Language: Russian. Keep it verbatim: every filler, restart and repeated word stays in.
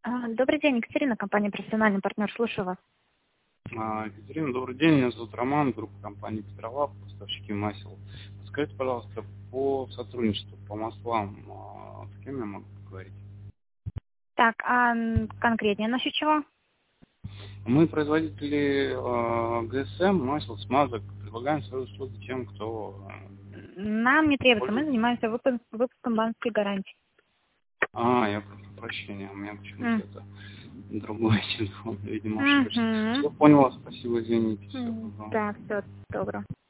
А, Добрый день, Екатерина, компания «Профессиональный партнер». Слушаю вас. А, Екатерина, добрый день. Меня зовут Роман, группа компании «Петролаб», поставщики масел. Скажите, пожалуйста, по сотрудничеству, по маслам, а, с кем я могу поговорить? Так, а м, конкретнее насчет чего? Мы производители а, ГСМ, масел, смазок. Предлагаем свои услуги тем, кто Нам не а, требуется, мы пользуется. занимаемся выпу- выпуском банковской гарантии. А, я прошу прощения, у меня почему-то М. это другой телефон, видимо, ошибочно. Мгм. Все поняла, спасибо, извините, всего М, доброго. Да, все, добро.